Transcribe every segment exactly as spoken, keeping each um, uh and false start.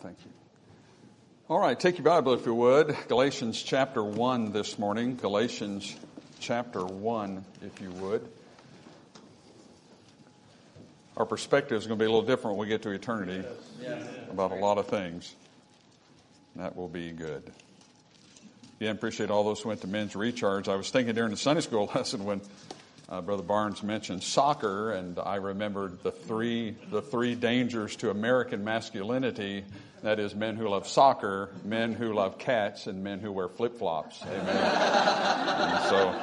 Thank you. All right, take your Bible if you would. Galatians chapter one this morning. Galatians chapter one, if you would. Our perspective is going to be a little different when we get to eternity about a lot of things. That will be good. Yeah, I appreciate all those who went to men's recharge. I was thinking during the Sunday school lesson when uh, Brother Barnes mentioned soccer, and I remembered the three the three dangers to American masculinity. That is, men who love soccer, men who love cats, and men who wear flip-flops. Amen. And so,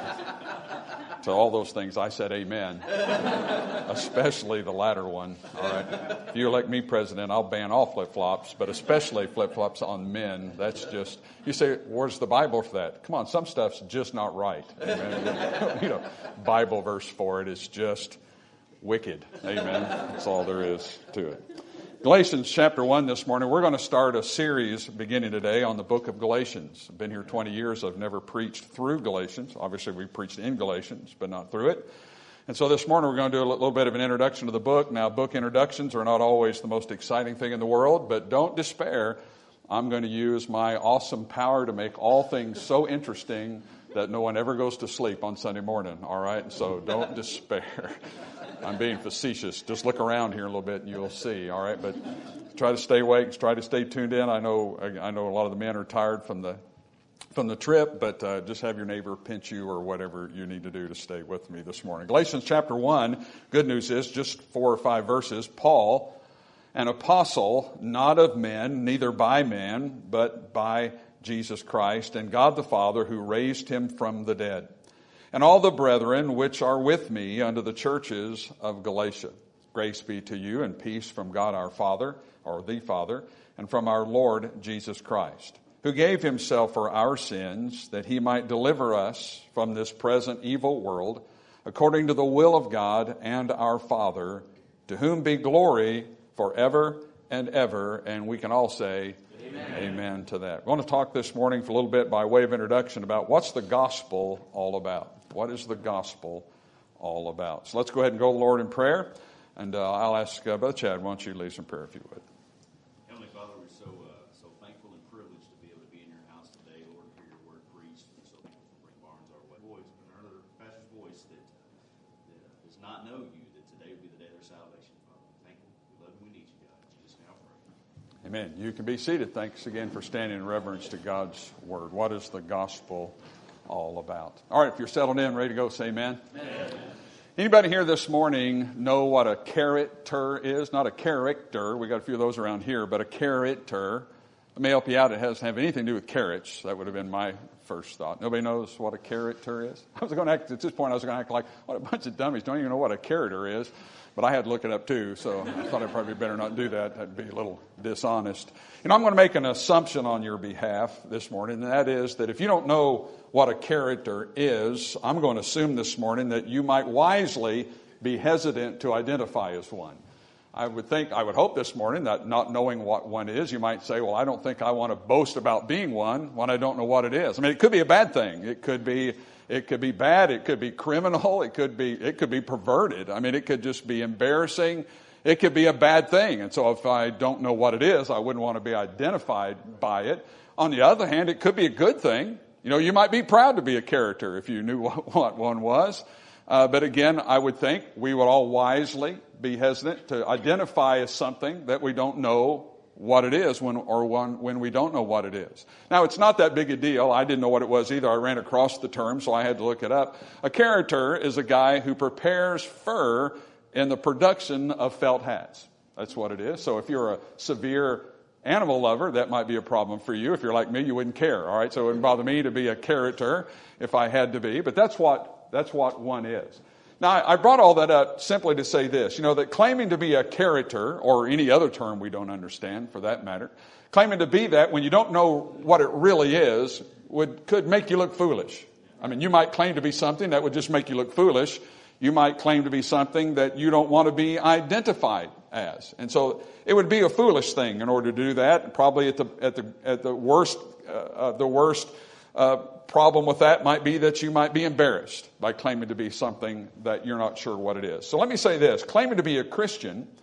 to all those things, I said amen, especially the latter one. All right. If you elect me president, I'll ban all flip-flops, but especially flip-flops on men. That's just, you say, where's the Bible for that? Come on, some stuff's just not right. Amen. You know, Bible verse for it is just wicked. Amen. That's all there is to it. Galatians chapter one this morning. We're going to start a series beginning today on the book of Galatians. I've been here twenty years. I've never preached through Galatians. Obviously, we preached in Galatians, but not through it. And so this morning we're going to do a little bit of an introduction to the book. Now, book introductions are not always the most exciting thing in the world, but don't despair. I'm going to use my awesome power to make all things so interesting that no one ever goes to sleep on Sunday morning. All right? So don't despair. I'm being facetious. Just look around here a little bit and you'll see, all right? But try to stay awake, try to stay tuned in. I know I know a lot of the men are tired from the from the trip, but uh, just have your neighbor pinch you or whatever you need to do to stay with me this morning. Galatians chapter one, good news is just four or five verses. Paul, an apostle, not of men, neither by man, but by Jesus Christ and God the Father who raised him from the dead. And all the brethren which are with me unto the churches of Galatia. Grace be to you and peace from God our Father, or the Father, and from our Lord Jesus Christ, who gave himself for our sins, that he might deliver us from this present evil world, according to the will of God and our Father, to whom be glory forever and ever. And we can all say, Amen. Amen to that. I want to talk this morning for a little bit by way of introduction about what's the gospel all about. What is the gospel all about? So let's go ahead and go to the Lord in prayer. And uh, I'll ask uh, Brother Chad, why don't you lead some prayer if you would. Heavenly Father, we're so uh, so thankful and privileged to be able to be in your house today, Lord, to hear your word preached. And so thankful for Brent Barnes, our voice, but another pastor's voice that, that uh, does not know you, that today will be the day of their salvation, Father. Thank you. We love you. We need you, God. In Jesus' name I pray. Amen. You can be seated. Thanks again for standing in reverence to God's word. What is the gospel all about? All right, if you're settled in, ready to go, say amen. Amen. Anybody here this morning know what a character is? Not a character. We got a few of those around here, but a character. Let me help you out. It doesn't have anything to do with carrots. That would have been my first thought. Nobody knows what a character is? I was going to act, at this point, I was going to act like, what a bunch of dummies don't even know what a character is. But I had to look it up too, so I thought I'd probably better not do that. That'd be a little dishonest. You know, I'm going to make an assumption on your behalf this morning, and that is that if you don't know what a character is, I'm going to assume this morning that you might wisely be hesitant to identify as one. I would think, I would hope this morning that not knowing what one is, you might say, well, I don't think I want to boast about being one when I don't know what it is. I mean, it could be a bad thing. It could be It could be bad. It could be criminal. It could be it could be perverted. I mean, it could just be embarrassing. It could be a bad thing. And so if I don't know what it is, I wouldn't want to be identified by it. On the other hand, it could be a good thing. You know, you might be proud to be a character if you knew what, what one was. Uh, but again, I would think we would all wisely be hesitant to identify as something that we don't know what it is when or when, when we don't know what it is. Now, it's not that big a deal. I didn't know what it was either. I ran across the term, so I had to look it up. A character is a guy who prepares fur in the production of felt hats. That's what it is. So if you're a severe animal lover, that might be a problem for you. If you're like me, you wouldn't care. All right, so it wouldn't bother me to be a character if I had to be. But that's what that's what one is. Now, I brought all that up simply to say this, you know, that claiming to be a character, or any other term we don't understand for that matter, claiming to be that when you don't know what it really is, would could make you look foolish. I mean, you might claim to be something that would just make you look foolish. You might claim to be something that you don't want to be identified as. And so it would be a foolish thing in order to do that. Probably at the at the at the worst uh, uh, the worst uh problem with that might be that you might be embarrassed by claiming to be something that you're not sure what it is. So let me say this. Claiming to be a Christian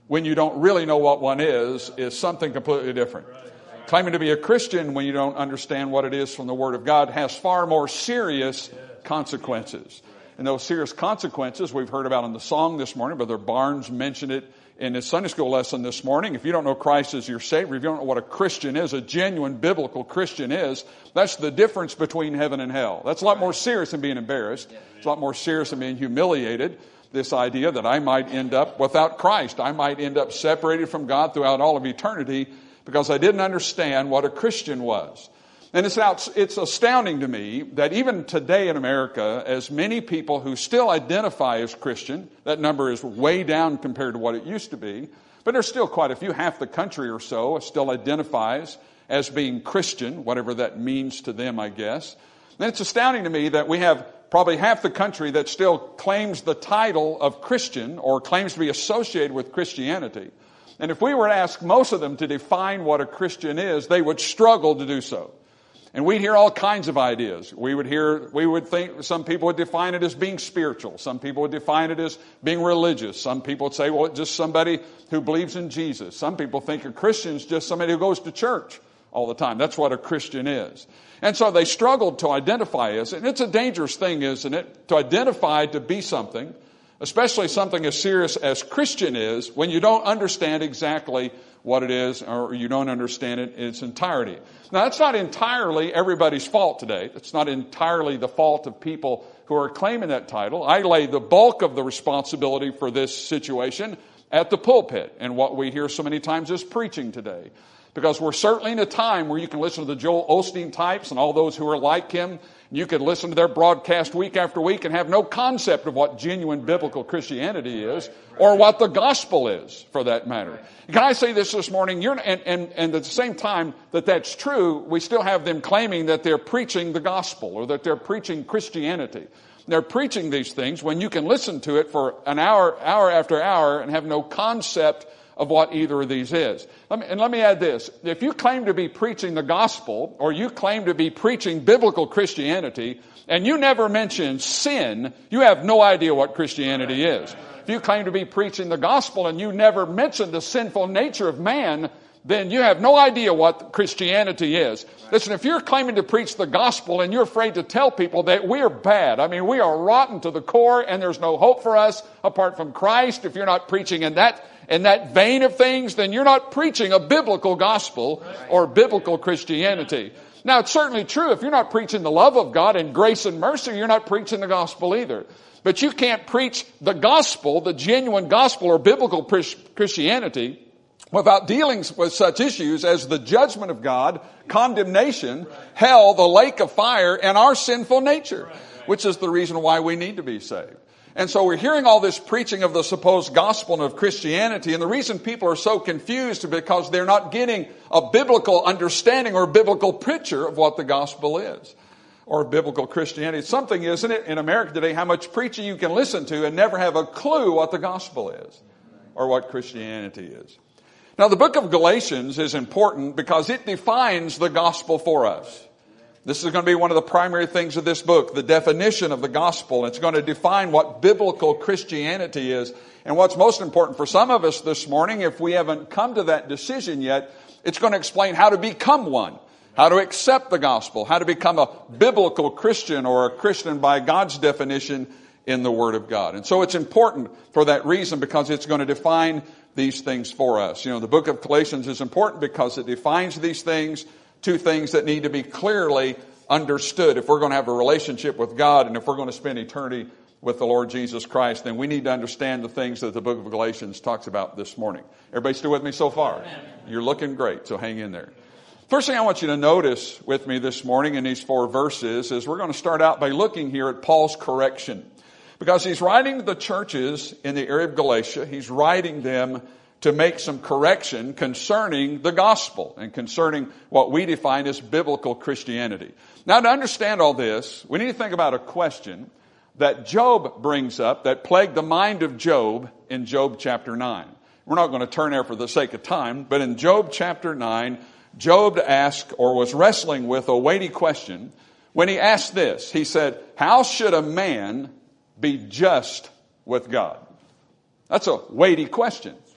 when you don't really know what one is, is something completely different. Claiming to be a Christian when you don't understand what it is from the Word of God has far more serious consequences. And those serious consequences we've heard about in the song this morning. Brother Barnes mentioned it in his Sunday school lesson this morning. If you don't know Christ as your Savior, if you don't know what a Christian is, a genuine biblical Christian is, that's the difference between heaven and hell. That's a lot more serious than being embarrassed. It's a lot more serious than being humiliated. This idea that I might end up without Christ. I might end up separated from God throughout all of eternity because I didn't understand what a Christian was. And it's out, it's astounding to me that even today in America, as many people who still identify as Christian, that number is way down compared to what it used to be, but there's still quite a few, half the country or so still identifies as being Christian, whatever that means to them, I guess. And it's astounding to me that we have probably half the country that still claims the title of Christian or claims to be associated with Christianity. And if we were to ask most of them to define what a Christian is, they would struggle to do so. And we'd hear all kinds of ideas. We would hear, we would think, some people would define it as being spiritual. Some people would define it as being religious. Some people would say, well, it's just somebody who believes in Jesus. Some people think a Christian is just somebody who goes to church all the time. That's what a Christian is. And so they struggled to identify us. And it's a dangerous thing, isn't it? To identify to be something, especially something as serious as Christian is, when you don't understand exactly what it is, or you don't understand it in its entirety. Now, that's not entirely everybody's fault today. It's not entirely the fault of people who are claiming that title. I lay the bulk of the responsibility for this situation at the pulpit and what we hear so many times is preaching today. Because we're certainly in a time where you can listen to the Joel Osteen types and all those who are like him. You could listen to their broadcast week after week and have no concept of what genuine biblical Christianity is or what the gospel is, for that matter. Can I say this this morning? You're, and, and, and at the same time that that's true, we still have them claiming that they're preaching the gospel or that they're preaching Christianity. They're preaching these things when you can listen to it for an hour, hour after hour and have no concept of what either of these is. Let me, and let me add this. If you claim to be preaching the gospel or you claim to be preaching biblical Christianity and you never mention sin, you have no idea what Christianity is. If you claim to be preaching the gospel and you never mention the sinful nature of man, then you have no idea what Christianity is. Listen, if you're claiming to preach the gospel and you're afraid to tell people that we're bad, I mean, we are rotten to the core and there's no hope for us apart from Christ, if you're not preaching in that in that vein of things, then you're not preaching a biblical gospel or biblical Christianity. Now, it's certainly true if you're not preaching the love of God and grace and mercy, you're not preaching the gospel either. But you can't preach the gospel, the genuine gospel or biblical Christianity, without dealing with such issues as the judgment of God, condemnation, hell, the lake of fire, and our sinful nature, which is the reason why we need to be saved. And so we're hearing all this preaching of the supposed gospel and of Christianity, and the reason people are so confused is because they're not getting a biblical understanding or a biblical picture of what the gospel is, or biblical Christianity. It's something, isn't it, in America today, how much preaching you can listen to and never have a clue what the gospel is, or what Christianity is. Now, the book of Galatians is important because it defines the gospel for us. This is going to be one of the primary things of this book, the definition of the gospel. It's going to define what biblical Christianity is. And what's most important for some of us this morning, if we haven't come to that decision yet, it's going to explain how to become one, how to accept the gospel, how to become a biblical Christian or a Christian by God's definition in the Word of God. And so it's important for that reason because it's going to define these things for us. You know, the book of Galatians is important because it defines these things, two things that need to be clearly understood. If we're going to have a relationship with God and if we're going to spend eternity with the Lord Jesus Christ, then we need to understand the things that the book of Galatians talks about this morning. Everybody still with me so far? You're looking great, so hang in there. First thing I want you to notice with me this morning in these four verses is we're going to start out by looking here at Paul's correction. Because he's writing to the churches in the area of Galatia, he's writing them to make some correction concerning the gospel and concerning what we define as biblical Christianity. Now, to understand all this, we need to think about a question that Job brings up that plagued the mind of Job in Job chapter nine. We're not going to turn there for the sake of time, but in Job chapter nine, Job asked or was wrestling with a weighty question when he asked this. He said, how should a man be just with God? That's a weighty question.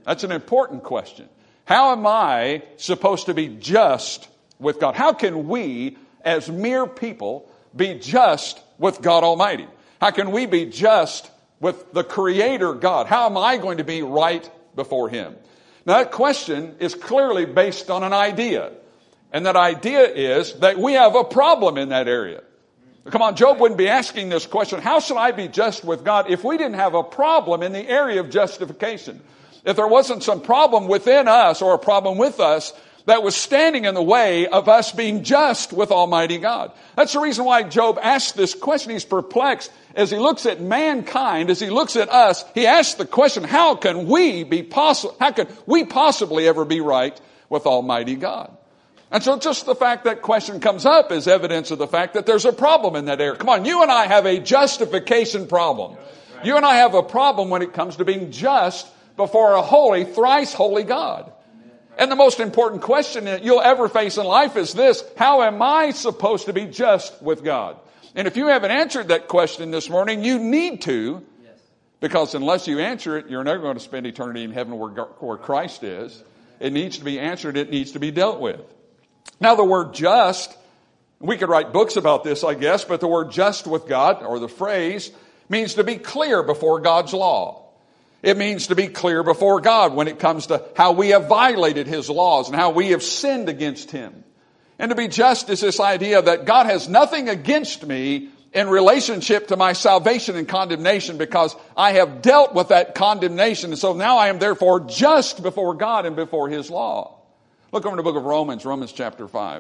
That's an important question. How am I supposed to be just with God? How can we, as mere people, be just with God Almighty? How can we be just with the Creator God? How am I going to be right before Him? Now, that question is clearly based on an idea. And that idea is that we have a problem in that area. Come on, Job wouldn't be asking this question, how should I be just with God, if we didn't have a problem in the area of justification? If there wasn't some problem within us or a problem with us that was standing in the way of us being just with Almighty God. That's the reason why Job asked this question. He's perplexed as he looks at mankind, as he looks at us. He asks the question, how can we be possible, how can we possibly ever be right with Almighty God? And so just the fact that question comes up is evidence of the fact that there's a problem in that area. Come on, you and I have a justification problem. You and I have a problem when it comes to being just before a holy, thrice holy God. And the most important question that you'll ever face in life is this: how am I supposed to be just with God? And if you haven't answered that question this morning, you need to, because unless you answer it, you're never going to spend eternity in heaven where, where Christ is. It needs to be answered. It needs to be dealt with. Now, the word just, we could write books about this, I guess, but the word just with God, or the phrase, means to be clear before God's law. It means to be clear before God when it comes to how we have violated His laws and how we have sinned against Him. And to be just is this idea that God has nothing against me in relationship to my salvation and condemnation, because I have dealt with that condemnation. And so now I am therefore just before God and before His law. Look over in the book of Romans, Romans chapter five.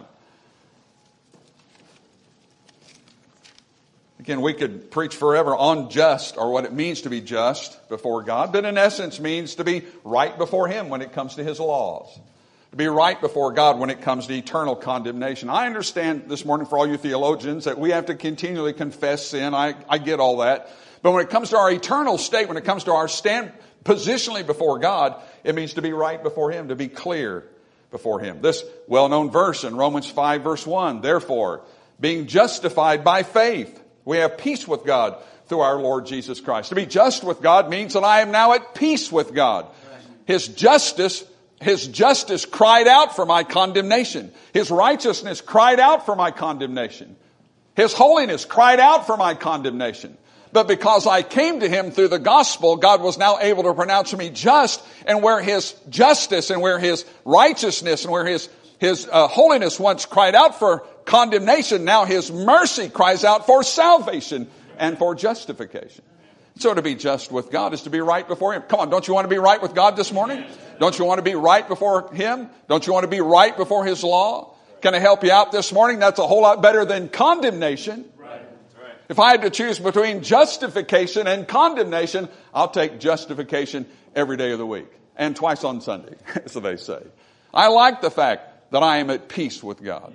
Again, we could preach forever on just, or what it means to be just before God, but in essence means to be right before Him when it comes to His laws. To be right before God when it comes to eternal condemnation. I understand this morning for all you theologians that we have to continually confess sin. I, I get all that. But when it comes to our eternal state, when it comes to our stand positionally before God, it means to be right before Him, to be clear before Him. This well-known verse in Romans five verse one, therefore, being justified by faith, we have peace with God through our Lord Jesus Christ. To be just with God means that I am now at peace with God. His justice, His justice cried out for my condemnation. His righteousness cried out for my condemnation. His holiness cried out for my condemnation. But because I came to Him through the gospel, God was now able to pronounce me just. And where His justice and where His righteousness and where His, His uh, holiness once cried out for condemnation, now His mercy cries out for salvation and for justification. So to be just with God is to be right before Him. Come on, don't you want to be right with God this morning? Don't you want to be right before Him? Don't you want to be right before His law? Can I help you out this morning? That's a whole lot better than condemnation. If I had to choose between justification and condemnation, I'll take justification every day of the week and twice on Sunday, so they say. I like the fact that I am at peace with God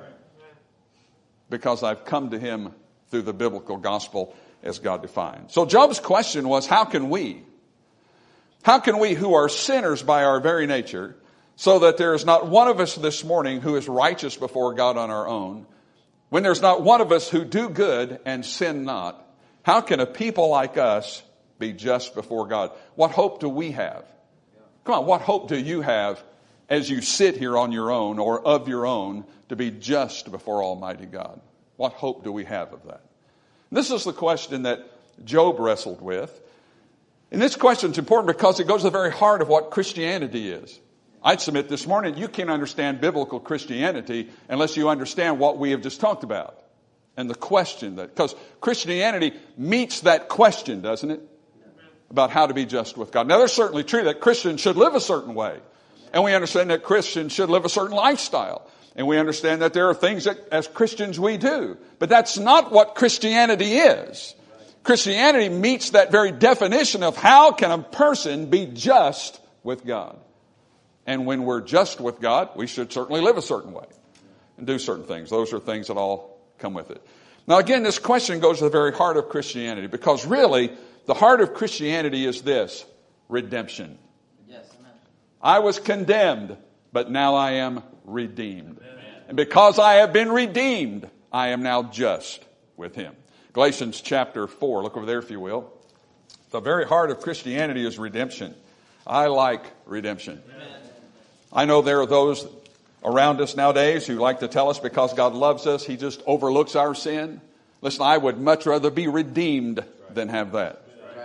because I've come to Him through the biblical gospel as God defined. So Job's question was, how can we, how can we who are sinners by our very nature, so that there is not one of us this morning who is righteous before God on our own, when there's not one of us who do good and sin not, how can a people like us be just before God? What hope do we have? Come on, what hope do you have as you sit here on your own or of your own to be just before Almighty God? What hope do we have of that? This is the question that Job wrestled with. And this question is important because it goes to the very heart of what Christianity is. I'd submit this morning, you can't understand biblical Christianity unless you understand what we have just talked about. And the question that, because Christianity meets that question, doesn't it? About how to be just with God. Now, it's certainly true that Christians should live a certain way. And we understand that Christians should live a certain lifestyle. And we understand that there are things that as Christians we do. But that's not what Christianity is. Christianity meets that very definition of how can a person be just with God. And when we're just with God, we should certainly live a certain way and do certain things. Those are things that all come with it. Now again, this question goes to the very heart of Christianity, because really the heart of Christianity is this: redemption. Yes, amen. I was condemned, but now I am redeemed. Amen. And because I have been redeemed, I am now just with Him. Galatians chapter four, look over there if you will. The very heart of Christianity is redemption. I like redemption. I know there are those around us nowadays who like to tell us because God loves us, He just overlooks our sin. Listen, I would much rather be redeemed than have that.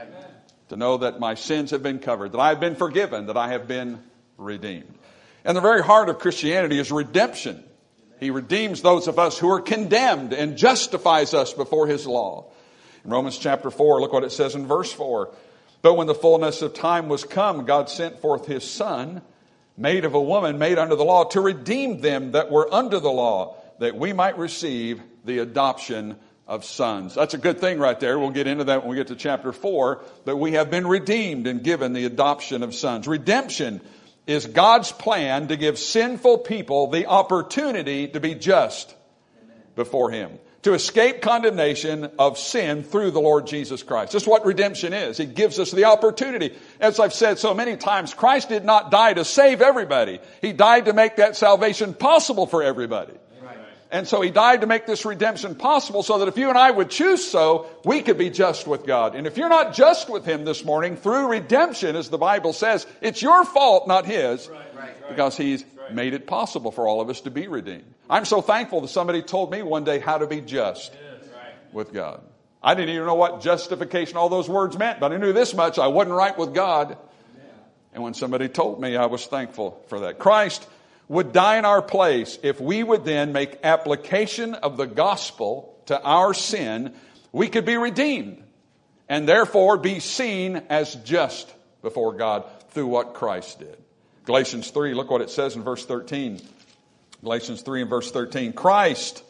To know that my sins have been covered, that I have been forgiven, that I have been redeemed. And the very heart of Christianity is redemption. He redeems those of us who are condemned and justifies us before His law. In Romans chapter four, look what it says in verse four. But when the fullness of time was come, God sent forth His Son, made of a woman, made under the law, to redeem them that were under the law, that we might receive the adoption of sons. That's a good thing right there. We'll get into that when we get to chapter four, that we have been redeemed and given the adoption of sons. Redemption is God's plan to give sinful people the opportunity to be just before Him, to escape condemnation of sin through the Lord Jesus Christ. That's what redemption is. He gives us the opportunity. As I've said so many times, Christ did not die to save everybody. He died to make that salvation possible for everybody. And so He died to make this redemption possible so that if you and I would choose so, we could be just with God. And if you're not just with Him this morning through redemption, as the Bible says, it's your fault, not His, right, right, because He's right. made it possible for all of us to be redeemed. I'm so thankful that somebody told me one day how to be just yes, right. with God. I didn't even know what justification, all those words meant, but I knew this much: I wasn't right with God. Yeah. And when somebody told me, I was thankful for that. Christ would die in our place if we would then make application of the gospel to our sin. We could be redeemed and therefore be seen as just before God through what Christ did. Galatians three, look what it says in verse thirteen. Galatians three and verse thirteen. Christ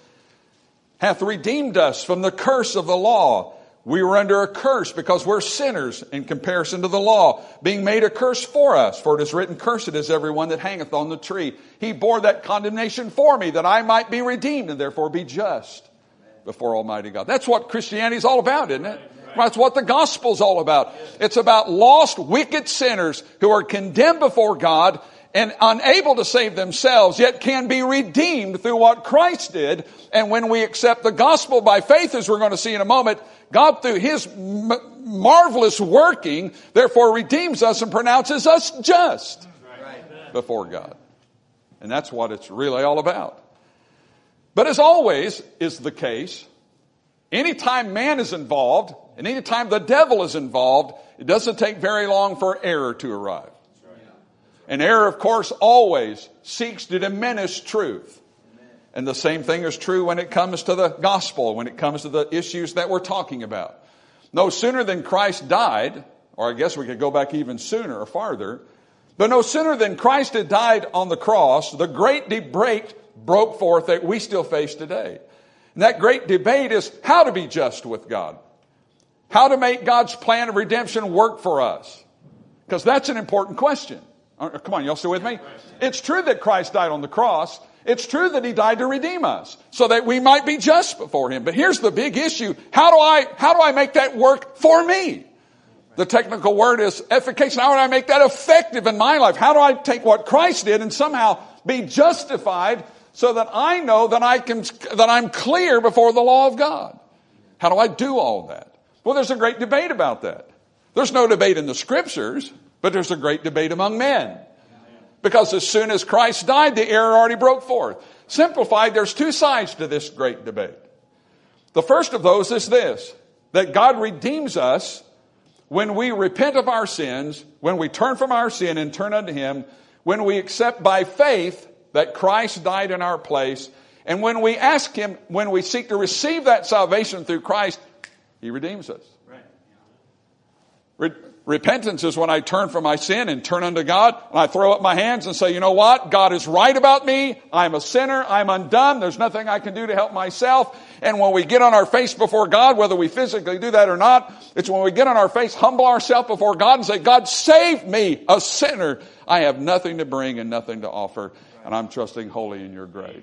hath redeemed us from the curse of the law. We were under a curse because we're sinners in comparison to the law, being made a curse for us. For it is written, cursed is everyone that hangeth on the tree. He bore that condemnation for me, that I might be redeemed and therefore be just before Almighty God. That's what Christianity is all about, isn't it? That's what the gospel's all about. It's about lost, wicked sinners who are condemned before God and unable to save themselves, yet can be redeemed through what Christ did. And when we accept the gospel by faith, as we're going to see in a moment, God, through His m- marvelous working, therefore redeems us and pronounces us just right. before God. And that's what it's really all about. But as always is the case, anytime man is involved, and anytime the devil is involved, it doesn't take very long for error to arrive. And error, of course, always seeks to diminish truth. And the same thing is true when it comes to the gospel, when it comes to the issues that we're talking about. No sooner than Christ died, or I guess we could go back even sooner or farther, but no sooner than Christ had died on the cross, the great debate broke forth that we still face today. And that great debate is how to be just with God. How to make God's plan of redemption work for us. Because that's an important question. Come on, y'all still with me? It's true that Christ died on the cross. It's true that He died to redeem us so that we might be just before Him. But here's the big issue. How do I, how do I make that work for me? The technical word is efficacious. How do I make that effective in my life? How do I take what Christ did and somehow be justified so that I know that I can, that I'm clear before the law of God? How do I do all that? Well, there's a great debate about that. There's no debate in the scriptures, but there's a great debate among men. Because as soon as Christ died, the error already broke forth. Simplified, there's two sides to this great debate. The first of those is this, that God redeems us when we repent of our sins, when we turn from our sin and turn unto Him, when we accept by faith that Christ died in our place, and when we ask Him, when we seek to receive that salvation through Christ, He redeems us. Right. Re- repentance is when I turn from my sin and turn unto God, and I throw up my hands and say, you know what? God is right about me. I'm a sinner. I'm undone. There's nothing I can do to help myself. And when we get on our face before God, whether we physically do that or not, it's when we get on our face, humble ourselves before God and say, God, save me, a sinner. I have nothing to bring and nothing to offer, and I'm trusting wholly in your grace.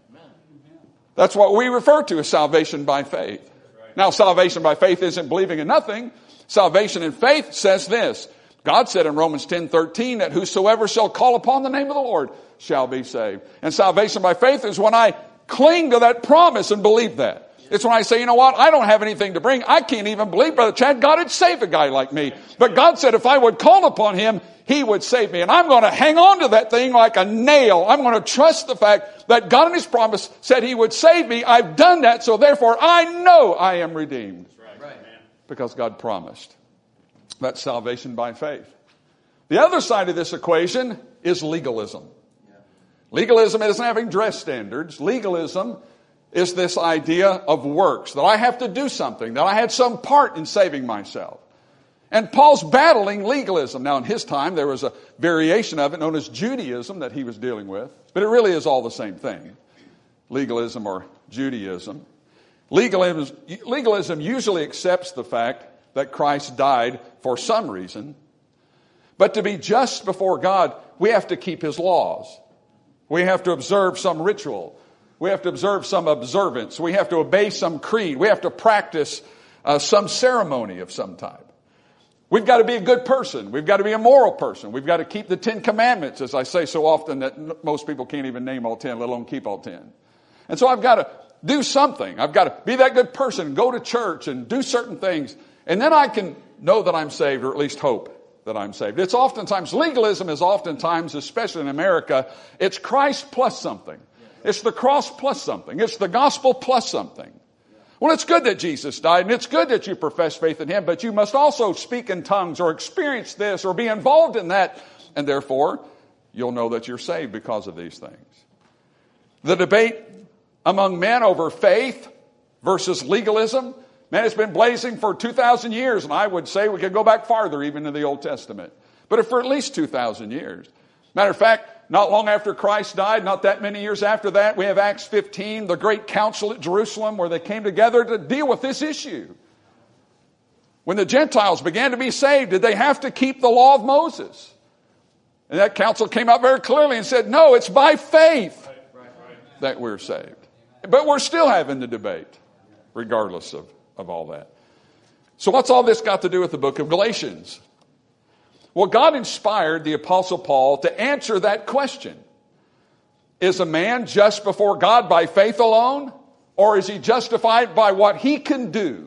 That's what we refer to as salvation by faith. Now, salvation by faith isn't believing in nothing. Salvation in faith says this. God said in Romans ten thirteen that whosoever shall call upon the name of the Lord shall be saved. And salvation by faith is when I cling to that promise and believe that. It's when I say, you know what, I don't have anything to bring. I can't even believe, Brother Chad, God would save a guy like me. But God said if I would call upon him, he would save me. And I'm going to hang on to that thing like a nail. I'm going to trust the fact that God in his promise said he would save me. I've done that, so therefore I know I am redeemed. Right. Because God promised. That's salvation by faith. The other side of this equation is legalism. Legalism isn't having dress standards. Legalism is this idea of works, that I have to do something, that I had some part in saving myself. And Paul's battling legalism. Now, in his time, there was a variation of it known as Judaism that he was dealing with. But it really is all the same thing. Legalism or Judaism. Legalism, legalism usually accepts the fact that Christ died for some reason. But to be just before God, we have to keep his laws. We have to observe some ritual. We have to observe some observance. We have to obey some creed. We have to practice uh, some ceremony of some type. We've got to be a good person. We've got to be a moral person. We've got to keep the Ten Commandments, as I say so often that most people can't even name all ten, let alone keep all ten. And so I've got to do something. I've got to be that good person, go to church and do certain things. And then I can know that I'm saved, or at least hope that I'm saved. It's oftentimes, legalism is oftentimes, especially in America, it's Christ plus something. It's the cross plus something. It's the gospel plus something. Well, it's good that Jesus died, and it's good that you profess faith in him, but you must also speak in tongues or experience this or be involved in that, and therefore, you'll know that you're saved because of these things. The debate among men over faith versus legalism, man, it's been blazing for two thousand years, and I would say we could go back farther, even to the Old Testament. But for at least two thousand years. Matter of fact, not long after Christ died, not that many years after that, we have Acts fifteen, the great council at Jerusalem, where they came together to deal with this issue. When the Gentiles began to be saved, did they have to keep the law of Moses? And that council came out very clearly and said, no, it's by faith that we're saved. But we're still having the debate, regardless of, of all that. So what's all this got to do with the book of Galatians? Well, God inspired the Apostle Paul to answer that question. Is a man just before God by faith alone? Or is he justified by what he can do?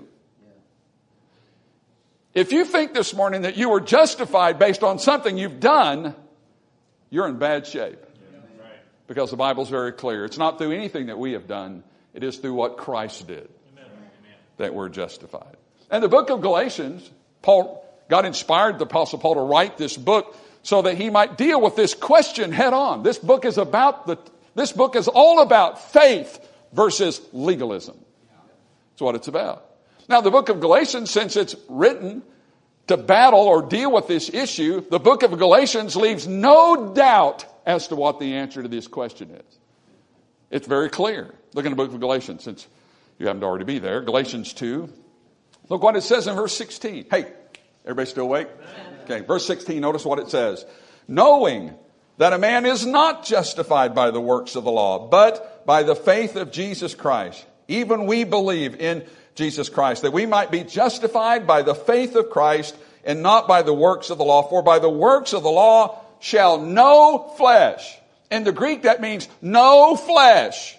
If you think this morning that you were justified based on something you've done, you're in bad shape. Because the Bible's very clear. It's not through anything that we have done. It is through what Christ did that we're justified. And the book of Galatians, Paul, God inspired the Apostle Paul to write this book so that he might deal with this question head on. This book is about the, this book is all about faith versus legalism. That's what it's about. Now, the book of Galatians, since it's written to battle or deal with this issue, the book of Galatians leaves no doubt as to what the answer to this question is. It's very clear. Look in the book of Galatians, since you haven't already be there. Galatians two. Look what it says in verse sixteen. Hey, everybody still awake? Okay, verse sixteen, notice what it says. Knowing that a man is not justified by the works of the law, but by the faith of Jesus Christ. Even we believe in Jesus Christ, that we might be justified by the faith of Christ and not by the works of the law. For by the works of the law shall no flesh. In the Greek, that means no flesh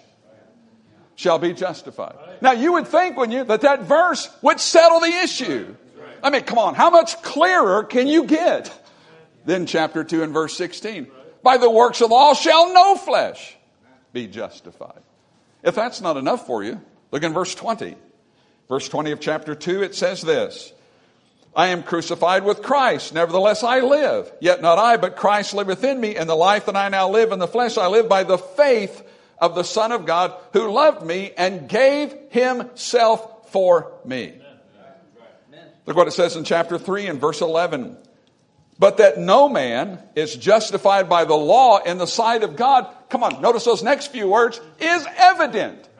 shall be justified. Now, you would think, wouldn't you, that that verse would settle the issue. I mean, come on, how much clearer can you get than chapter two and verse sixteen? By the works of the law shall no flesh be justified. If that's not enough for you, look in verse twenty. Verse twenty of chapter two, it says this. I am crucified with Christ, nevertheless I live. Yet not I, but Christ liveth in me, and the life that I now live in the flesh I live by the faith of the Son of God, who loved me and gave himself for me. Look what it says in chapter three and verse eleven. But that no man is justified by the law in the sight of God. Come on, notice those next few words. Is evident.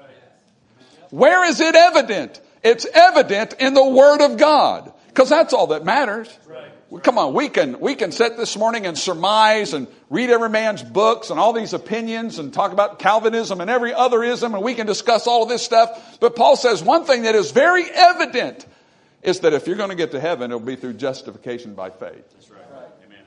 Where is it evident? It's evident in the Word of God. Because that's all that matters. Well, come on, we can, we can sit this morning and surmise and read every man's books and all these opinions and talk about Calvinism and every other ism, and we can discuss all of this stuff. But Paul says one thing that is very evident is that if you're going to get to heaven, it'll be through justification by faith. That's right. Amen.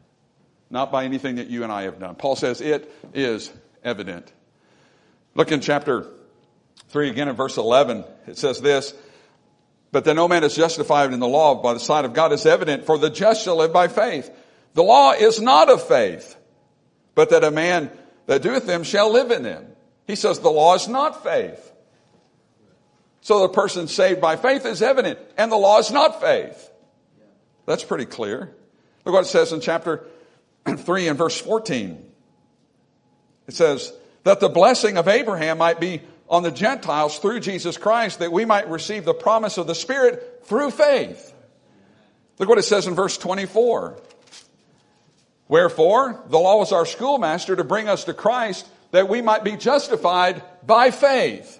Not by anything that you and I have done. Paul says it is evident. Look in chapter three again in verse eleven, it says this, but that no man is justified in the law by the sight of God is evident, for the just shall live by faith. The law is not of faith, but that a man that doeth them shall live in them. He says the law is not faith. So the person saved by faith is evident, and the law is not faith. That's pretty clear. Look what it says in chapter three and verse fourteen. It says that the blessing of Abraham might be on the Gentiles through Jesus Christ, that we might receive the promise of the Spirit through faith. Look what it says in verse twenty-four. Wherefore, the law was our schoolmaster to bring us to Christ, that we might be justified by faith.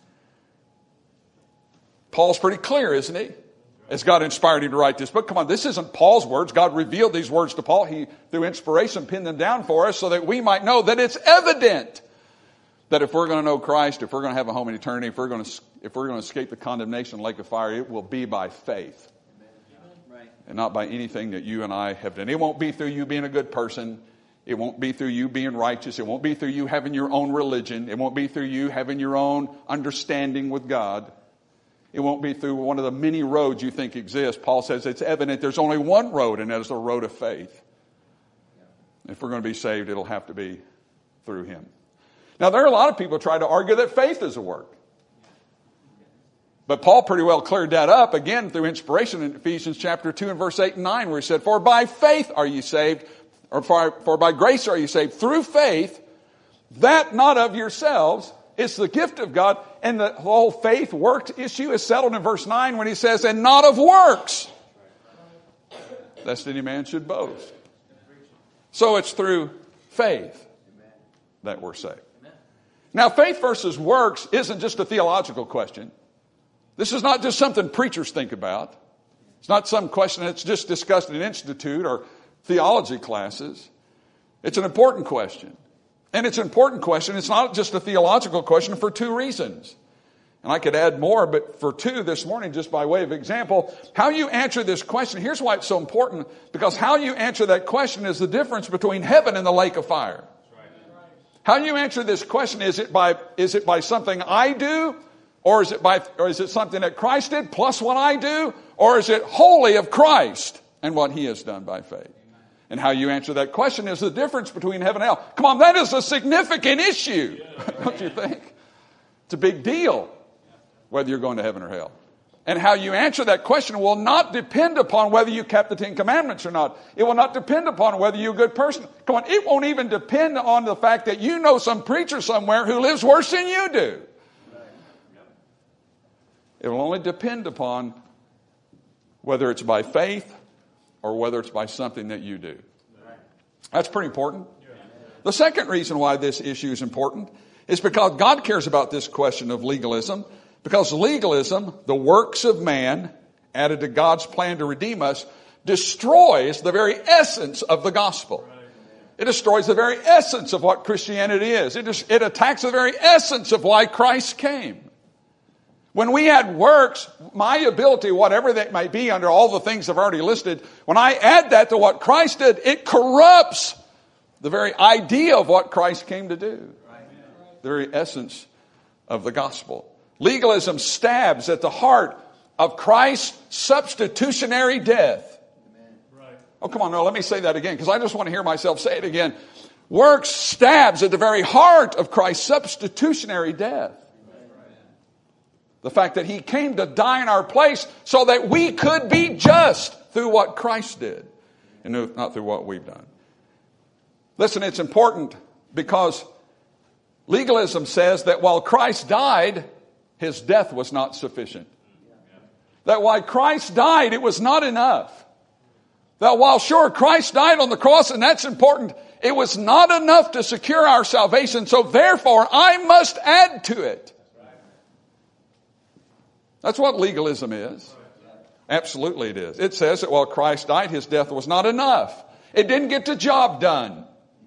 Paul's pretty clear, isn't he? As God inspired him to write this book. Come on, this isn't Paul's words. God revealed these words to Paul. He, through inspiration, pinned them down for us so that we might know that it's evident that if we're going to know Christ, if we're going to have a home in eternity, if we're going to, if we're going to escape the condemnation lake of fire, it will be by faith. Right. And not by anything that you and I have done. It won't be through you being a good person. It won't be through you being righteous. It won't be through you having your own religion. It won't be through you having your own understanding with God. It won't be through one of the many roads you think exist. Paul says it's evident there's only one road, and that is the road of faith. If we're going to be saved, it'll have to be through him. Now, there are a lot of people who try to argue that faith is a work. But Paul pretty well cleared that up, again, through inspiration in Ephesians chapter two and verse eight and nine, where he said, For by faith are you saved, or for, for by grace are you saved, through faith, that not of yourselves. It's the gift of God, and the whole faith works issue is settled in verse nine when he says, and not of works, lest any man should boast. So it's through faith that we're saved. Now, faith versus works isn't just a theological question. This is not just something preachers think about. It's not some question that's just discussed in an institute or theology classes. It's an important question. And it's an important question. It's not just a theological question for two reasons. And I could add more, but for two this morning, just by way of example, how you answer this question, here's why it's so important, because how you answer that question is the difference between heaven and the lake of fire. How you answer this question, is it by, is it by something I do, or is it by, or is it something that Christ did plus what I do, or is it wholly of Christ and what he has done by faith? And how you answer that question is the difference between heaven and hell. Come on, that is a significant issue, don't you think? It's a big deal, whether you're going to heaven or hell. And how you answer that question will not depend upon whether you kept the Ten Commandments or not. It will not depend upon whether you're a good person. Come on, it won't even depend on the fact that you know some preacher somewhere who lives worse than you do. It will only depend upon whether it's by faith or whether it's by something that you do. That's pretty important. The second reason why this issue is important is because God cares about this question of legalism. Because legalism, the works of man, added to God's plan to redeem us, destroys the very essence of the gospel. It destroys the very essence of what Christianity is. It, just, it attacks the very essence of why Christ came. When we add works, my ability, whatever that may be under all the things I've already listed, when I add that to what Christ did, it corrupts the very idea of what Christ came to do. The very essence of the gospel. Legalism stabs at the heart of Christ's substitutionary death. Oh, come on, no, let me say that again, because I just want to hear myself say it again. Works stabs at the very heart of Christ's substitutionary death. The fact that he came to die in our place so that we could be just through what Christ did and not through what we've done. Listen, it's important because legalism says that while Christ died, his death was not sufficient. That while Christ died, it was not enough. That while sure, Christ died on the cross, and that's important, it was not enough to secure our salvation. So therefore, I must add to it. That's what legalism is. Absolutely it is. It says that while Christ died, his death was not enough. It didn't get the job done.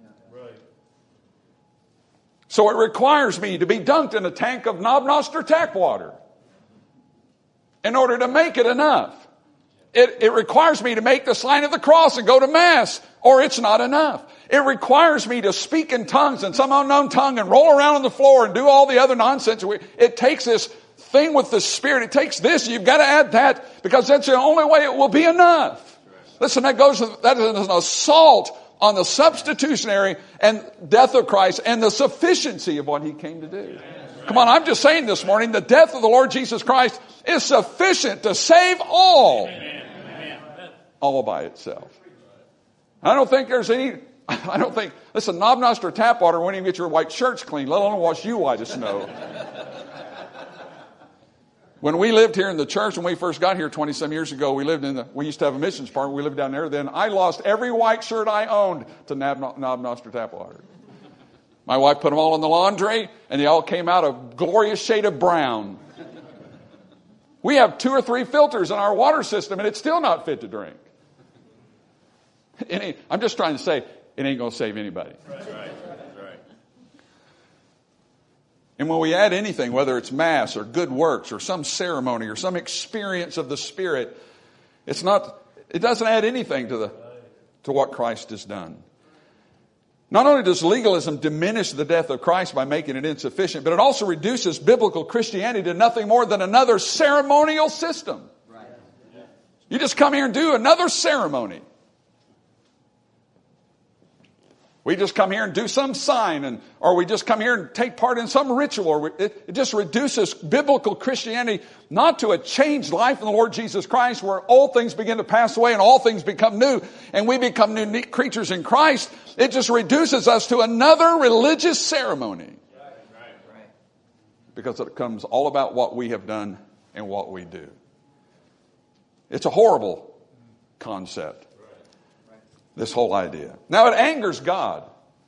So it requires me to be dunked in a tank of Knob Noster tap water in order to make it enough. It, it requires me to make the sign of the cross and go to Mass, or it's not enough. It requires me to speak in tongues and some unknown tongue and roll around on the floor and do all the other nonsense. It takes this thing with the Spirit. It takes this. You've got to add that because that's the only way it will be enough. Listen, that goes, that is an assault on the substitutionary and death of Christ and the sufficiency of what he came to do. Come on, I'm just saying this morning, the death of the Lord Jesus Christ is sufficient to save all. All by itself. I don't think there's any, I don't think, listen, Knob Noster tap water won't even get your white shirts clean, let alone wash you white as snow. When we lived here in the church, when we first got here twenty-some years ago, we lived in the, we used to have a missions department, we lived down there then. I lost every white shirt I owned to Knob, Knob Noster tap water. My wife put them all in the laundry, and they all came out a glorious shade of brown. We have two or three filters in our water system, and it's still not fit to drink. It ain't, I'm just trying to say, it ain't going to save anybody. Right, right, right. And when we add anything, whether it's mass or good works or some ceremony or some experience of the Spirit, it's not, it doesn't add anything to the, to what Christ has done. Not only does legalism diminish the death of Christ by making it insufficient, but it also reduces biblical Christianity to nothing more than another ceremonial system. Right. You just come here and do another ceremony. We just come here and do some sign, and or we just come here and take part in some ritual. Or we, it, it just reduces biblical Christianity not to a changed life in the Lord Jesus Christ where old things begin to pass away and all things become new and we become new creatures in Christ. It just reduces us to another religious ceremony. Right, right, right. Because it becomes all about what we have done and what we do. It's a horrible concept. This whole idea. Now it angers God.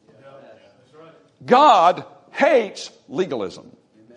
God hates legalism.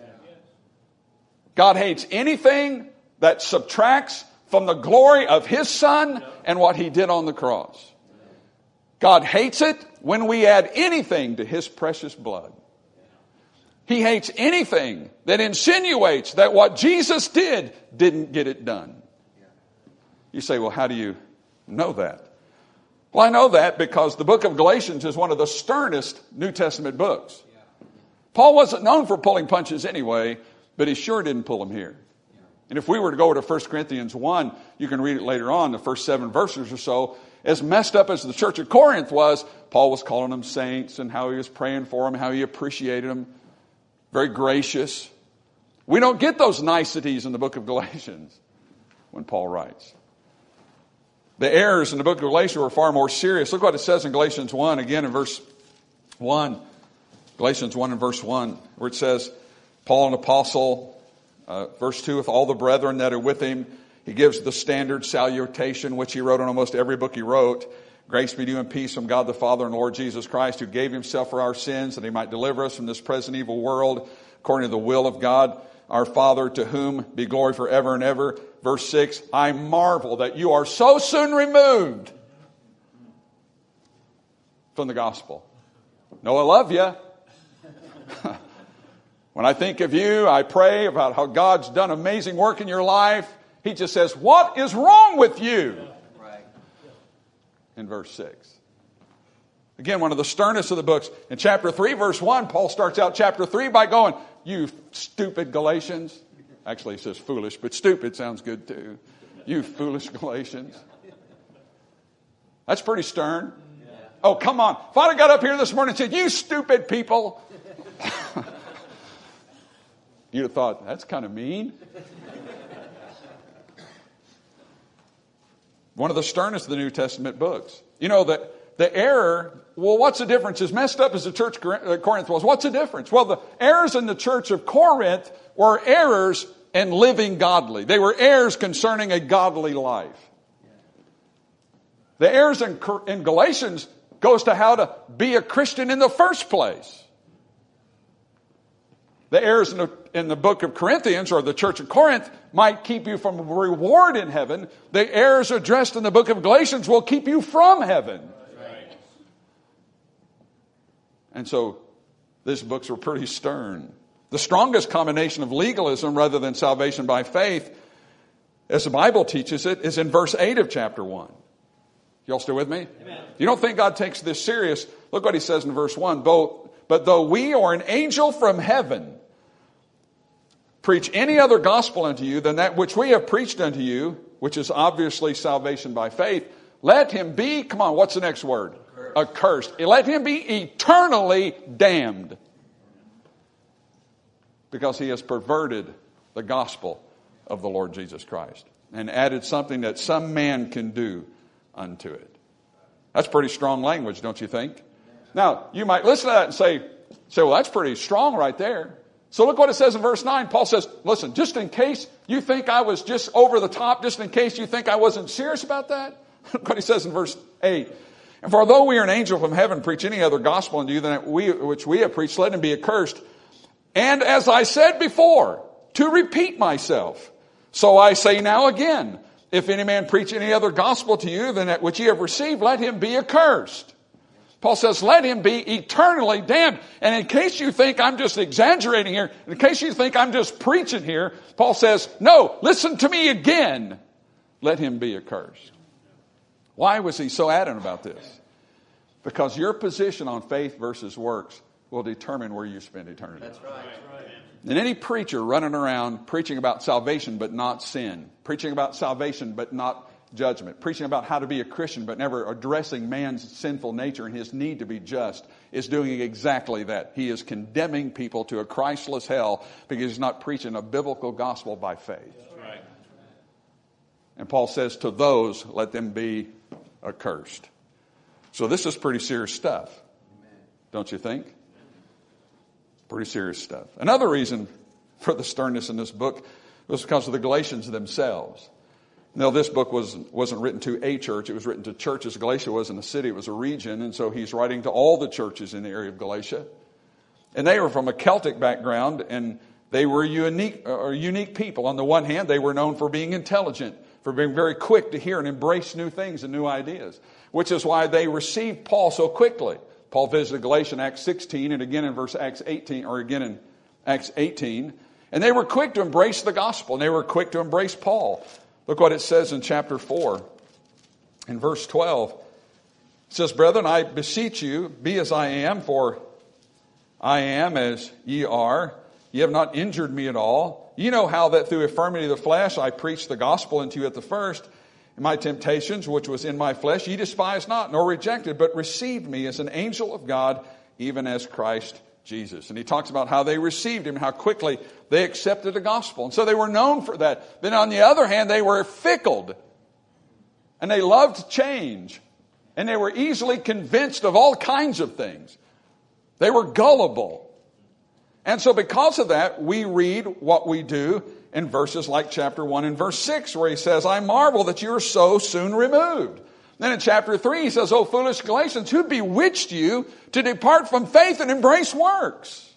God hates anything that subtracts from the glory of His Son and what He did on the cross. God hates it when we add anything to His precious blood. He hates anything that insinuates that what Jesus did didn't get it done. You say, well, how do you know that? Well, I know that because the book of Galatians is one of the sternest New Testament books. Paul wasn't known for pulling punches anyway, but he sure didn't pull them here. And if we were to go to First Corinthians one, you can read it later on, the first seven verses or so. As messed up as the church of Corinth was, Paul was calling them saints and how he was praying for them, how he appreciated them. Very gracious. We don't get those niceties in the book of Galatians when Paul writes. The errors in the book of Galatians were far more serious. Look what it says in Galatians one, again in verse one. Galatians one and verse one, where it says, Paul, an apostle, uh, verse two, with all the brethren that are with him, he gives the standard salutation, which he wrote in almost every book he wrote. Grace be to you and peace from God the Father and Lord Jesus Christ, who gave himself for our sins, that he might deliver us from this present evil world, according to the will of God, our Father, to whom be glory forever and ever. Verse six, I marvel that you are so soon removed from the gospel. No, I love you. When I think of you, I pray about how God's done amazing work in your life. He just says, what is wrong with you? Right. In verse six. Again, one of the sternest of the books. In chapter three, verse one, Paul starts out chapter three by going, you stupid Galatians. Actually, he says foolish, but stupid sounds good too. You foolish Galatians. That's pretty stern. Oh, come on. If I'd have got up here this morning and said, you stupid people, you'd have thought, that's kind of mean. One of the sternest of the New Testament books. You know, the, the error, well, what's the difference? As messed up as the church of Corinth was, what's the difference? Well, the errors in the church of Corinth were errors in living godly. They were errors concerning a godly life. The errors in, in Galatians goes to how to be a Christian in the first place. The errors in the, in the book of Corinthians or the church of Corinth might keep you from reward in heaven. The errors addressed in the book of Galatians will keep you from heaven. Right. And so these books were pretty stern. The strongest combination of legalism rather than salvation by faith, as the Bible teaches it, is in verse eight of chapter one. Y'all still with me? Amen. You don't think God takes this serious? Look what he says in verse one. But though we or an angel from heaven preach any other gospel unto you than that which we have preached unto you, which is obviously salvation by faith, let him be, come on, what's the next word? Accursed. Accursed. Let him be eternally damned. Because he has perverted the gospel of the Lord Jesus Christ and added something that some man can do unto it. That's pretty strong language, don't you think? Now, you might listen to that and say, say, well, that's pretty strong right there. So look what it says in verse nine. Paul says, listen, just in case you think I was just over the top, just in case you think I wasn't serious about that, look what he says in verse eight. And for although we are an angel from heaven, preach any other gospel unto you than that we, which we have preached, let him be accursed. And as I said before, to repeat myself, so I say now again, if any man preach any other gospel to you than that which ye have received, let him be accursed. Paul says, let him be eternally damned. And in case you think I'm just exaggerating here, in case you think I'm just preaching here, Paul says, no, listen to me again. Let him be accursed. Why was he so adamant about this? Because your position on faith versus works will determine where you spend eternity. That's right. And any preacher running around preaching about salvation but not sin, preaching about salvation but not judgment, preaching about how to be a Christian but never addressing man's sinful nature and his need to be just, is doing exactly that. He is condemning people to a Christless hell because he's not preaching a biblical gospel by faith. That's right. And Paul says to those, let them be accursed. So this is pretty serious stuff, don't you think? Pretty serious stuff. Another reason for the sternness in this book was because of the Galatians themselves. Now, this book was, wasn't written to a church. It was written to churches. Galatia wasn't a city. It was a region. And so he's writing to all the churches in the area of Galatia. And they were from a Celtic background, and they were unique, uh, unique people. On the one hand, they were known for being intelligent, for being very quick to hear and embrace new things and new ideas, which is why they received Paul so quickly. Paul visited Galatia in Acts sixteen and again in verse Acts eighteen, or again in Acts eighteen. And they were quick to embrace the gospel, and they were quick to embrace Paul. Look what it says in chapter four, in verse twelve. It says, brethren, I beseech you, be as I am, for I am as ye are. Ye have not injured me at all. Ye know how that through infirmity of the flesh I preached the gospel unto you at the first. In my temptations, which was in my flesh, ye despised not, nor rejected, but received me as an angel of God, even as Christ Jesus. And he talks about how they received him, how quickly they accepted the gospel. And so they were known for that. Then on the other hand, they were fickle. And they loved change. And they were easily convinced of all kinds of things. They were gullible. And so because of that, we read what we do in verses like chapter one and verse six, where he says, I marvel that you are so soon removed. Then in chapter three, he says, O foolish Galatians, who bewitched you to depart from faith and embrace works?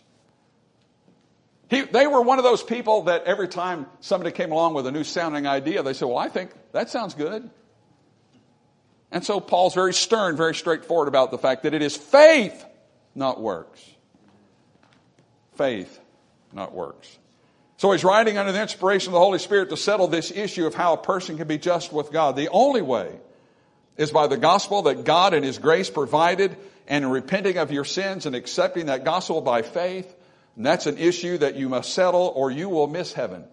He, they were one of those people that every time somebody came along with a new sounding idea, they said, well, I think that sounds good. And so Paul's very stern, very straightforward about the fact that it is faith, not works. Faith, not works. So he's writing under the inspiration of the Holy Spirit to settle this issue of how a person can be just with God. The only way is by the gospel that God and his grace provided, and in repenting of your sins and accepting that gospel by faith. And that's an issue that you must settle or you will miss heaven.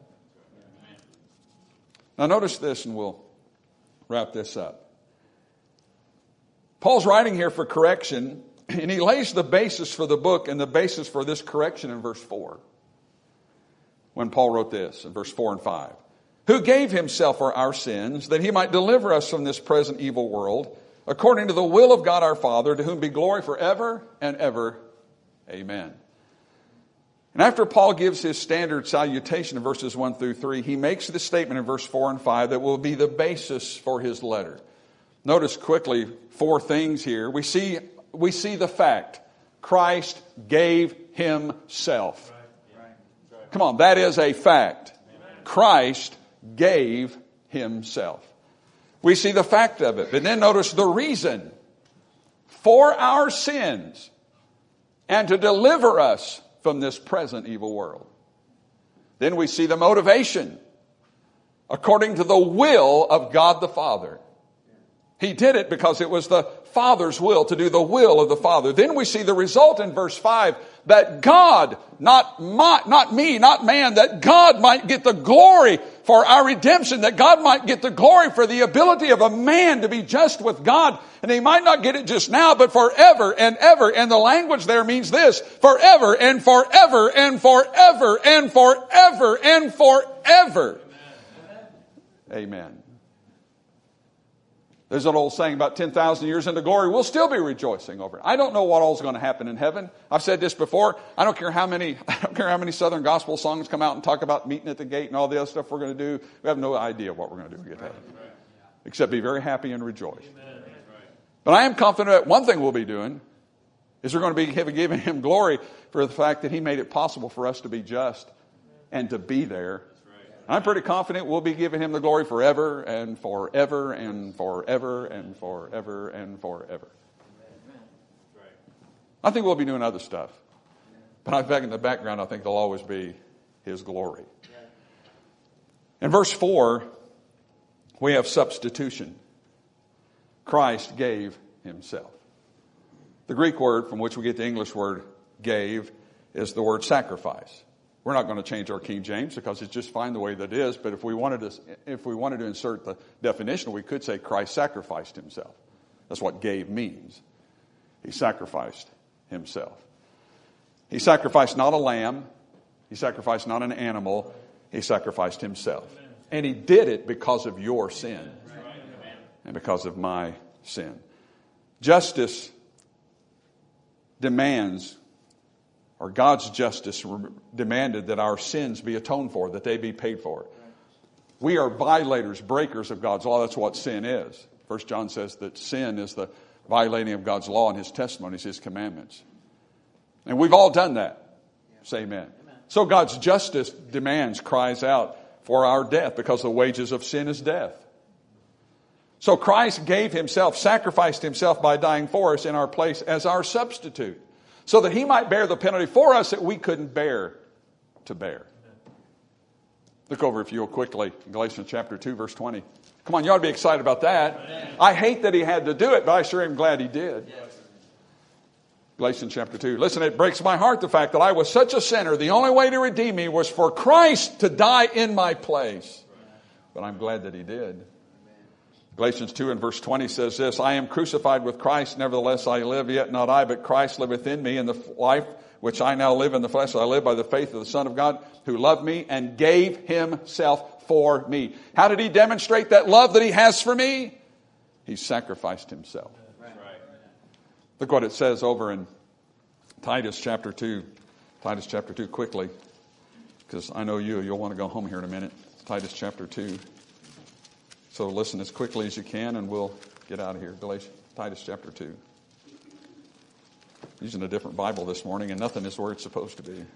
Now notice this, and we'll wrap this up. Paul's writing here for correction, and he lays the basis for the book and the basis for this correction in verse four. When Paul wrote this in verse four and five. Who gave himself for our sins, that he might deliver us from this present evil world, according to the will of God our Father, to whom be glory forever and ever. Amen. And after Paul gives his standard salutation in verses one through three, he makes the statement in verse four and five that will be the basis for his letter. Notice quickly four things here. We see, we see the fact. Christ gave himself. Come on, that is a fact. Christ gave himself. We see the fact of it. But then notice the reason. For our sins and to deliver us from this present evil world. Then we see the motivation. According to the will of God the Father. He did it because it was the Father's will, to do the will of the Father. Then we see the result in verse five, that God, not my, not me, not man, that God might get the glory for our redemption, that God might get the glory for the ability of a man to be just with God. And he might not get it just now, but forever and ever. And the language there means this: forever and forever and forever and forever and forever. Amen. Amen. There's an old saying about ten thousand years into glory, we'll still be rejoicing over it. I don't know what all's going to happen in heaven. I've said this before. I don't care how many, I don't care how many Southern gospel songs come out and talk about meeting at the gate and all the other stuff we're going to do. We have no idea what we're going to do to get to heaven. Except be very happy and rejoice. But I am confident that one thing we'll be doing is we're going to be giving him glory for the fact that he made it possible for us to be just and to be there. I'm pretty confident we'll be giving him the glory forever and forever and forever and forever and forever. I think we'll be doing other stuff. But I think in the background, I think there'll always be his glory. In verse four, we have substitution. Christ gave himself. The Greek word from which we get the English word gave is the word sacrifice. We're not going to change our King James because it's just fine the way that it is. But if we wanted to, if we wanted to insert the definition, we could say Christ sacrificed himself. That's what gave means. He sacrificed himself. He sacrificed not a lamb. He sacrificed not an animal. He sacrificed himself. And he did it because of your sin and because of my sin. Justice demands, or God's justice demanded, that our sins be atoned for, that they be paid for. We are violators, breakers of God's law. That's what sin is. First John says that sin is the violating of God's law and his testimonies, his commandments. And we've all done that. Say amen. Amen. So God's justice demands, cries out for our death, because the wages of sin is death. So Christ gave himself, sacrificed himself by dying for us in our place as our substitute, so that he might bear the penalty for us that we couldn't bear to bear. Look over, if you will, quickly, Galatians chapter two, verse twenty. Come on, you ought to be excited about that. Amen. I hate that he had to do it, but I sure am glad he did. Yes. Galatians chapter two. Listen, it breaks my heart, the fact that I was such a sinner. The only way to redeem me was for Christ to die in my place. But I'm glad that he did. Galatians two and verse twenty says this: I am crucified with Christ, nevertheless I live, yet not I, but Christ liveth in me. In the life which I now live in the flesh, I live by the faith of the Son of God, who loved me and gave himself for me. How did he demonstrate that love that he has for me? He sacrificed himself. Right. Look what it says over in Titus chapter two. Titus chapter two, quickly, because I know you, you'll want to go home here in a minute. Titus chapter two. So listen as quickly as you can, and we'll get out of here. Galatians, Titus chapter two. Using a different Bible this morning, and nothing is where it's supposed to be.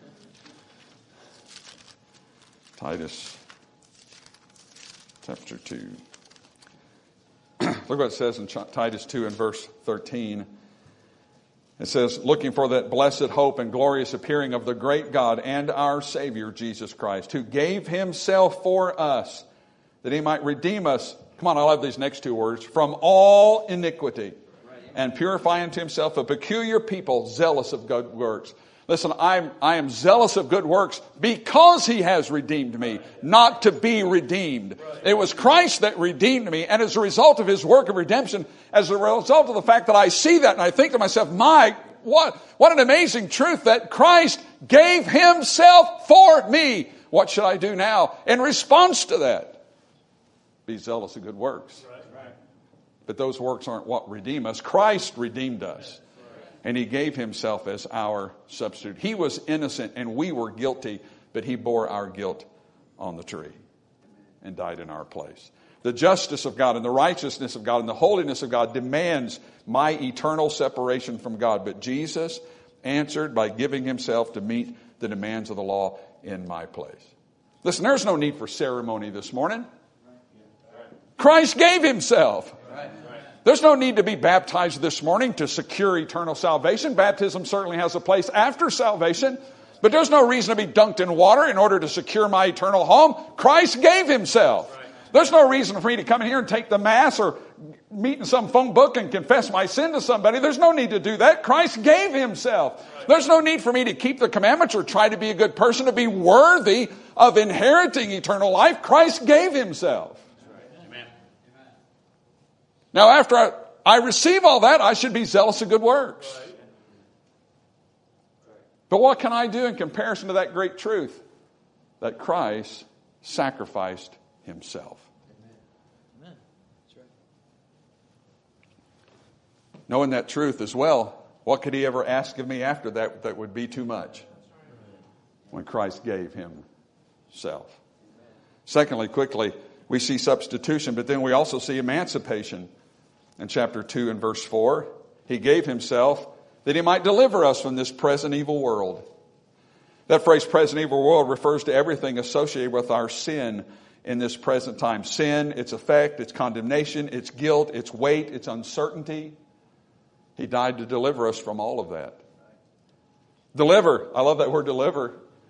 Titus chapter two. Look what it says in Titus two and verse thirteen. It says, looking for that blessed hope and glorious appearing of the great God and our Savior, Jesus Christ, who gave himself for us, that he might redeem us, come on, I love these next two words, from all iniquity, and purify unto himself a peculiar people, zealous of good works. Listen, I'm, I am zealous of good works because he has redeemed me, not to be redeemed. It was Christ that redeemed me, and as a result of his work of redemption, as a result of the fact that I see that and I think to myself, my, what, what an amazing truth that Christ gave himself for me. What should I do now in response to that? Be zealous of good works. But those works aren't what redeem us. Christ redeemed us. And he gave himself as our substitute. He was innocent and we were guilty, but he bore our guilt on the tree and died in our place. The justice of God and the righteousness of God and the holiness of God demands my eternal separation from God. But Jesus answered by giving himself to meet the demands of the law in my place. Listen, there's no need for ceremony this morning. Christ gave himself. There's no need to be baptized this morning to secure eternal salvation. Baptism certainly has a place after salvation, but there's no reason to be dunked in water in order to secure my eternal home. Christ gave himself. There's no reason for me to come in here and take the Mass or meet in some phone book and confess my sin to somebody. There's no need to do that. Christ gave himself. There's no need for me to keep the commandments or try to be a good person to be worthy of inheriting eternal life. Christ gave himself. Amen. Now, after I, I receive all that, I should be zealous of good works. But what can I do in comparison to that great truth? That Christ sacrificed himself. Amen. That's right. Knowing that truth as well, what could he ever ask of me after that that would be too much? When Christ gave himself. Secondly, quickly, we see substitution, but then we also see emancipation. In chapter two and verse four, he gave himself that he might deliver us from this present evil world. That phrase, present evil world, refers to everything associated with our sin in this present time. Sin, its effect, its condemnation, its guilt, its weight, its uncertainty. He died to deliver us from all of that. Deliver. I love that word deliver.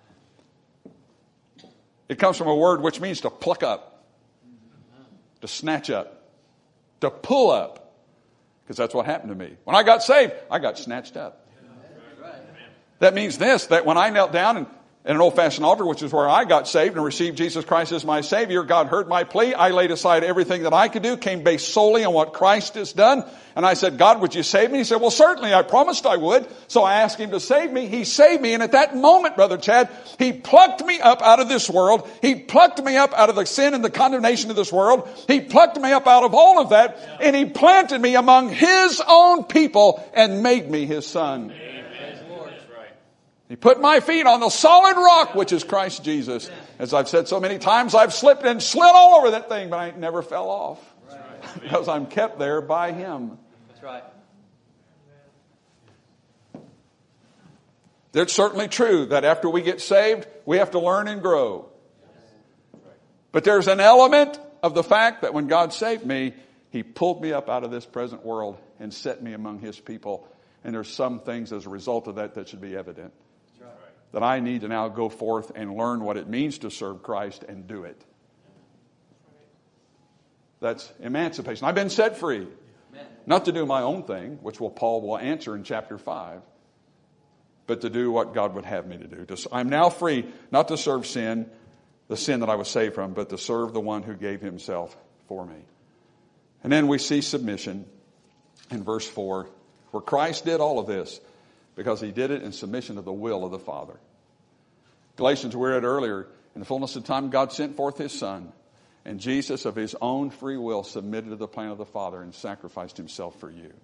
It comes from a word which means to pluck up, to snatch up, to pull up. Because that's what happened to me. When I got saved, I got snatched up. That means this, that when I knelt down and at an old-fashioned altar, which is where I got saved and received Jesus Christ as my Savior, God heard my plea. I laid aside everything that I could do, came based solely on what Christ has done. And I said, God, would you save me? He said, well, certainly, I promised I would. So I asked him to save me. He saved me. And at that moment, Brother Chad, he plucked me up out of this world. He plucked me up out of the sin and the condemnation of this world. He plucked me up out of all of that. And he planted me among his own people and made me his son. He put my feet on the solid rock, which is Christ Jesus. As I've said so many times, I've slipped and slid all over that thing, but I never fell off. Right. Because I'm kept there by him. That's right. It's certainly true that after we get saved, we have to learn and grow. But there's an element of the fact that when God saved me, he pulled me up out of this present world and set me among his people. And there's some things as a result of that that should be evident. That I need to now go forth and learn what it means to serve Christ and do it. That's emancipation. I've been set free. Not to do my own thing, which will Paul will answer in chapter five, but to do what God would have me to do. I'm now free not to serve sin, the sin that I was saved from, but to serve the one who gave himself for me. And then we see submission in verse four, where Christ did all of this because he did it in submission to the will of the Father. Galatians, we read earlier, in the fullness of time, God sent forth his Son. And Jesus, of his own free will, submitted to the plan of the Father and sacrificed himself for you.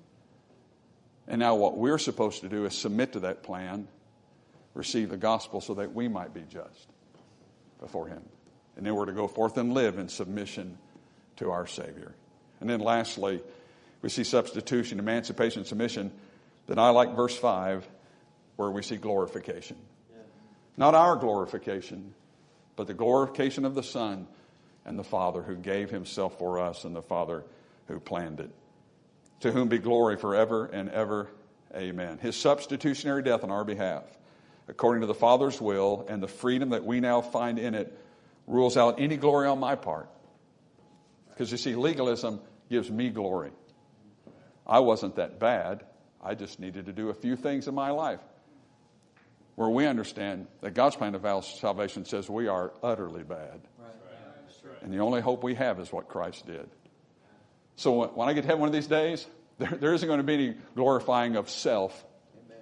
And now what we're supposed to do is submit to that plan, receive the gospel so that we might be just before him. And then we're to go forth and live in submission to our Savior. And then lastly, we see substitution, emancipation, submission. Then I like verse five, where we see glorification. Yeah. Not our glorification, but the glorification of the Son and the Father who gave himself for us and the Father who planned it. To whom be glory forever and ever. Amen. His substitutionary death on our behalf, according to the Father's will and the freedom that we now find in it, rules out any glory on my part. Because you see, legalism gives me glory. I wasn't that bad. I just needed to do a few things in my life. Where we understand that God's plan of salvation says we are utterly bad. Right. And the only hope we have is what Christ did. So when I get to heaven one of these days, there, there isn't going to be any glorifying of self. Amen.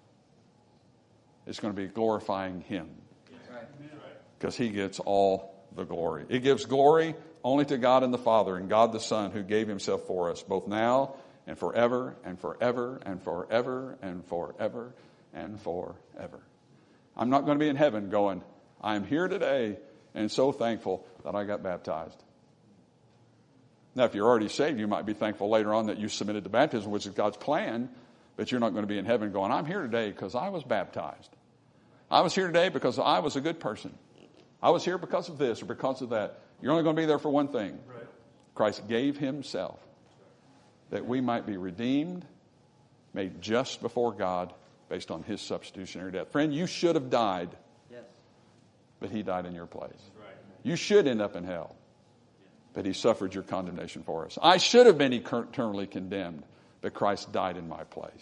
It's going to be glorifying him. Because he gets all the glory. It gives glory only to God and the Father and God the Son who gave himself for us, both now and forever and forever and forever and forever and forever. I'm not going to be in heaven going, I'm here today and so thankful that I got baptized. Now, if you're already saved, you might be thankful later on that you submitted to baptism, which is God's plan, but you're not going to be in heaven going, I'm here today because I was baptized. I was here today because I was a good person. I was here because of this or because of that. You're only going to be there for one thing. Right. Christ gave himself that we might be redeemed, made just before God based on his substitutionary death. Friend, you should have died, yes, but he died in your place. Right. You should end up in hell, but he suffered your condemnation for us. I should have been eternally condemned, but Christ died in my place.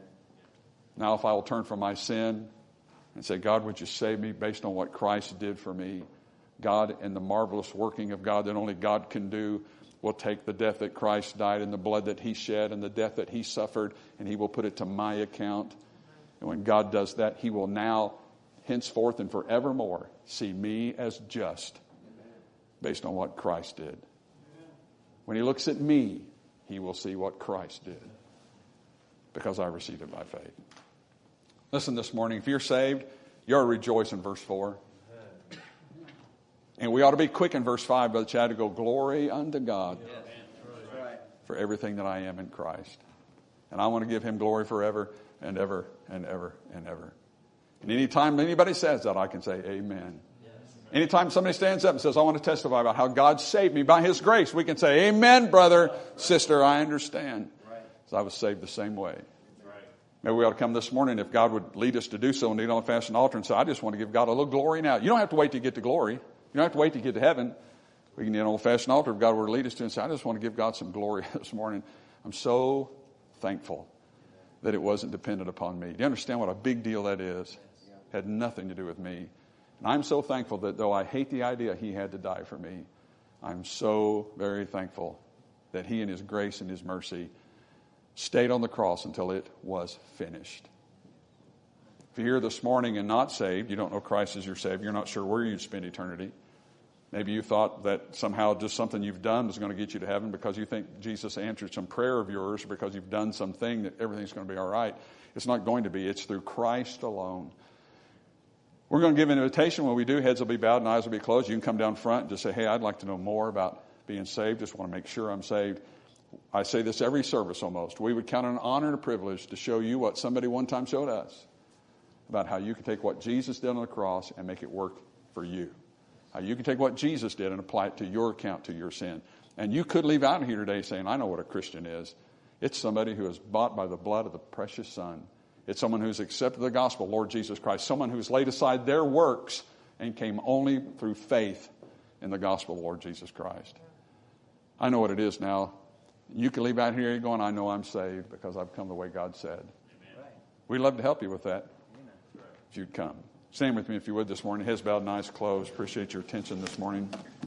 Now if I will turn from my sin and say, God, would you save me based on what Christ did for me? God, and the marvelous working of God that only God can do, will take the death that Christ died and the blood that he shed and the death that he suffered, and he will put it to my account. And when God does that, he will now, henceforth and forevermore, see me as just based on what Christ did. When he looks at me, he will see what Christ did because I received it by faith. Listen this morning, if you're saved, you ought to rejoice in verse four. And we ought to be quick in verse five, Brother Chad, to go, glory unto God for everything that I am in Christ. And I want to give him glory forever and ever and ever and ever. And anytime anybody says that, I can say amen. Anytime somebody stands up and says, I want to testify about how God saved me by his grace, we can say, amen, brother, sister, I understand. So I was saved the same way. Maybe we ought to come this morning, if God would lead us to do so, and kneel on a fashion altar and say, I just want to give God a little glory now. You don't have to wait to get to glory. You don't have to wait to get to heaven. We can kneel on an old-fashioned altar if God were to lead us to and say, I just want to give God some glory this morning. I'm so thankful that it wasn't dependent upon me. Do you understand what a big deal that is? It had nothing to do with me. And I'm so thankful that though I hate the idea he had to die for me, I'm so very thankful that he in his grace and his mercy stayed on the cross until it was finished. If you're here this morning and not saved, you don't know Christ as your Savior, you're not sure where you'd spend eternity. Maybe you thought that somehow just something you've done was going to get you to heaven because you think Jesus answered some prayer of yours, or because you've done something that everything's going to be all right. It's not going to be. It's through Christ alone. We're going to give an invitation. When we do, heads will be bowed and eyes will be closed. You can come down front and just say, hey, I'd like to know more about being saved. Just want to make sure I'm saved. I say this every service almost. We would count it an honor and a privilege to show you what somebody one time showed us about how you can take what Jesus did on the cross and make it work for you. How you can take what Jesus did and apply it to your account, to your sin. And you could leave out here today saying, I know what a Christian is. It's somebody who is bought by the blood of the precious Son. It's someone who's accepted the gospel, Lord Jesus Christ. Someone who's laid aside their works and came only through faith in the gospel of Lord Jesus Christ. I know what it is now. You can leave out here going, I know I'm saved because I've come the way God said. Amen. We'd love to help you with that. Amen. If you'd come. Stand with me if you would this morning. Heads bowed and eyes closed. Appreciate your attention this morning.